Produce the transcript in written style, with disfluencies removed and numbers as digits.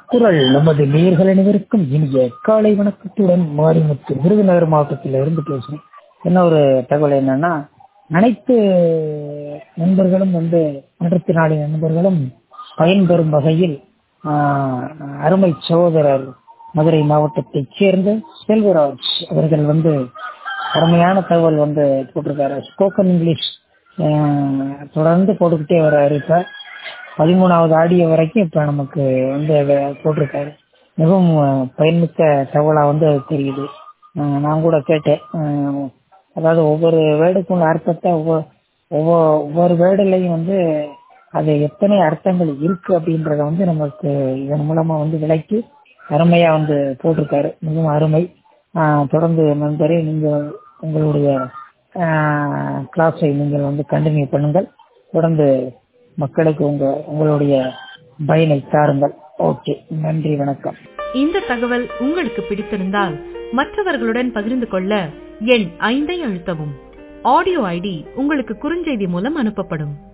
குரல் நமது நேயர்கள் அனைவருக்கும் இனிய காலை வணக்கத்துடன் மாரிமுத்து விருதுநகர் மாவட்டத்தில் இருந்து பேசுகிறேன். என்ன ஒரு தகவல் என்னன்னா, அனைத்து நண்பர்களும் மாற்றுத்திறனாளி நண்பர்களும் பயன்பெறும் வகையில் அருமை சகோதரர் மதுரை மாவட்டத்தைச் சேர்ந்த செல்வராஜ் அவர்கள் அருமையான தகவல் போட்டிருக்காரு. ஸ்போக்கன் இங்கிலீஷ் தொடர்ந்து போட்டுக்கிட்டே வர்றாரு. இப்ப 13வது ஆடியோ வரைக்கும் இப்ப நமக்கு போட்டிருக்காரு. மிகவும் பயன்மிக்க தகவலா அது தெரியுது. நான் கூட கேட்டேன். அதாவது ஒவ்வொரு வேர்டுக்கும் அர்த்தத்தை ஒவ்வொரு வேர்டுலையும் அது எத்தனை அர்த்தங்கள் இருக்கு அப்படின்றத நமக்கு இதன் மூலமா விளக்கி அருமையா போட்டிருக்காரு. மிகவும் அருமை. தொடர்ந்து நண்பரே, நீங்கள் உங்களுடைய கிளாஸை நீங்கள் கண்டினியூ பண்ணுங்கள். தொடர்ந்து மக்களுக்கு உங்களுடைய பயனை தாருங்கள். ஓகே, நன்றி, வணக்கம். இந்த தகவல் உங்களுக்கு பிடித்திருந்தால் மற்றவர்களுடன் பகிர்ந்து கொள்ள எண் 5 அழுத்தவும். ஆடியோ ஐடி உங்களுக்கு குறுஞ்செய்தி மூலம் அனுப்பப்படும்.